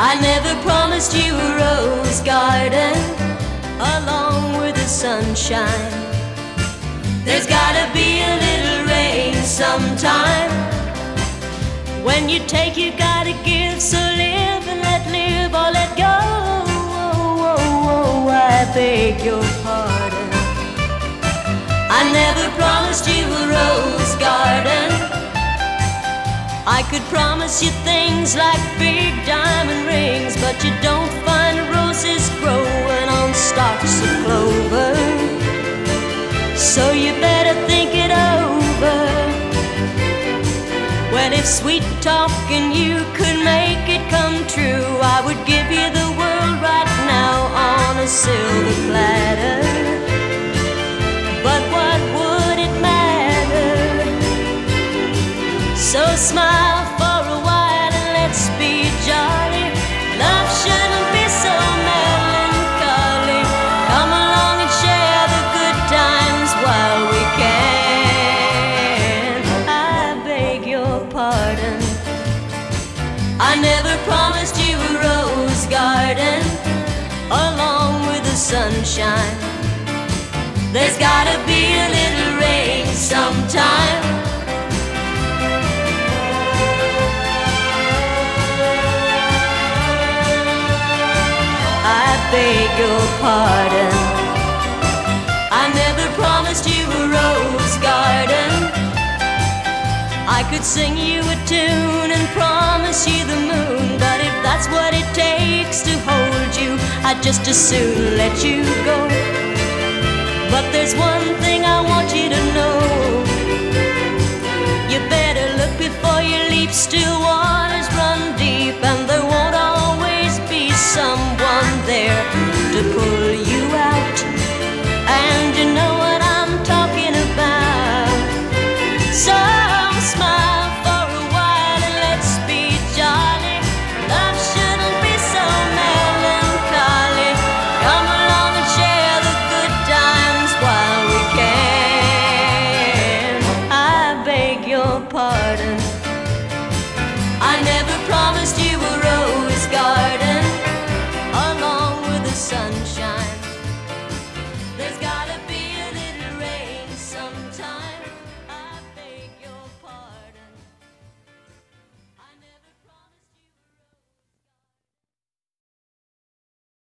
I never promised you a rose garden along with the sunshine. There's gotta be a little rain sometime. When you take, you gotta give. So live and let live or let go. I beg your pardon. I never promised you a rose garden. I could promise you things like big diamond rings, but you don't find roses growing on stalks of clover. So you better think it over. Well, if sweet talking you could make it come true, I would give you the world right now on a silver platter. But what would it matter? So smile for a while and let's be jolly. Love shouldn't be so melancholy. Come along and share the good times while we can. I beg your pardon. I never promised you a rose garden along with the sunshine. There's gotta be a little rain sometime. I beg your pardon. I never promised you a rose garden. I could sing you a tune and promise you the moon, but if that's what it takes to hold you, I'd just as soon let you go. But there's one